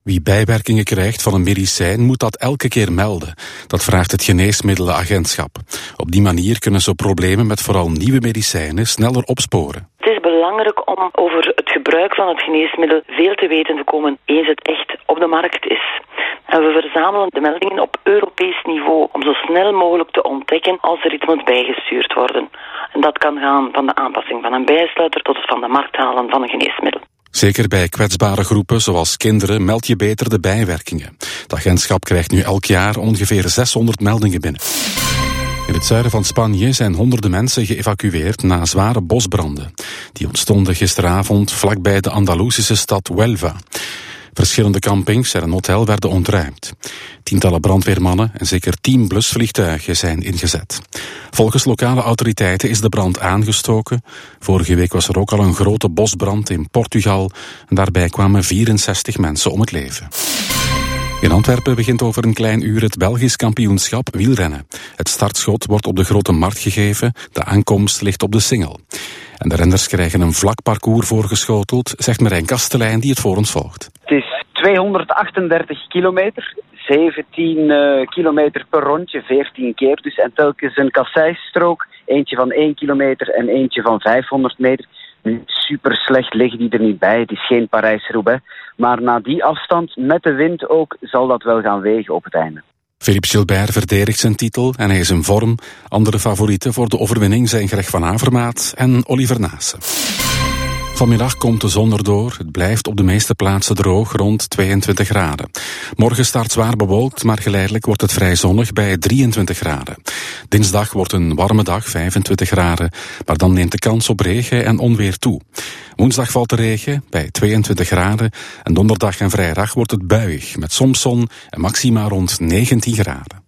Wie bijwerkingen krijgt van een medicijn moet dat elke keer melden. Dat vraagt het Geneesmiddelenagentschap. Op die manier kunnen ze problemen met vooral nieuwe medicijnen sneller opsporen. Het is belangrijk om over het gebruik van het geneesmiddel veel te weten te komen eens het echt op de markt is. En we verzamelen de meldingen op Europees niveau om zo snel mogelijk te ontdekken als er iets moet bijgestuurd worden. En dat kan gaan van de aanpassing van een bijsluiter tot het van de markt halen van een geneesmiddel. Zeker bij kwetsbare groepen zoals kinderen meld je beter de bijwerkingen. Het agentschap krijgt nu elk jaar ongeveer 600 meldingen binnen. In het zuiden van Spanje zijn honderden mensen geëvacueerd na zware bosbranden. Die ontstonden gisteravond vlakbij de Andalusische stad Huelva. Verschillende campings en een hotel werden ontruimd. Tientallen brandweermannen en zeker 10 blusvliegtuigen zijn ingezet. Volgens lokale autoriteiten is de brand aangestoken. Vorige week was er ook al een grote bosbrand in Portugal. En daarbij kwamen 64 mensen om het leven. In Antwerpen begint over een klein uur het Belgisch kampioenschap wielrennen. Het startschot wordt op de Grote Markt gegeven, de aankomst ligt op de Singel. En de renners krijgen een vlak parcours voorgeschoteld, zegt Marijn Kastelein die het voor ons volgt. Het is 238 kilometer, 17 kilometer per rondje, 14 keer dus. En telkens een kasseistrook, eentje van 1 kilometer en eentje van 500 meter. Super slecht liggen die er niet bij, het is geen Parijs-Roubaix. Maar na die afstand, met de wind ook, zal dat wel gaan wegen op het einde. Philippe Gilbert verdedigt zijn titel en hij is in vorm. Andere favorieten voor de overwinning zijn Greg van Avermaat en Oliver Naassen. Vanmiddag komt de zon erdoor. Het blijft op de meeste plaatsen droog, rond 22 graden. Morgen start zwaar bewolkt, maar geleidelijk wordt het vrij zonnig bij 23 graden. Dinsdag wordt een warme dag, 25 graden, maar dan neemt de kans op regen en onweer toe. Woensdag valt de regen bij 22 graden en donderdag en vrijdag wordt het buiig met soms zon en maxima rond 19 graden.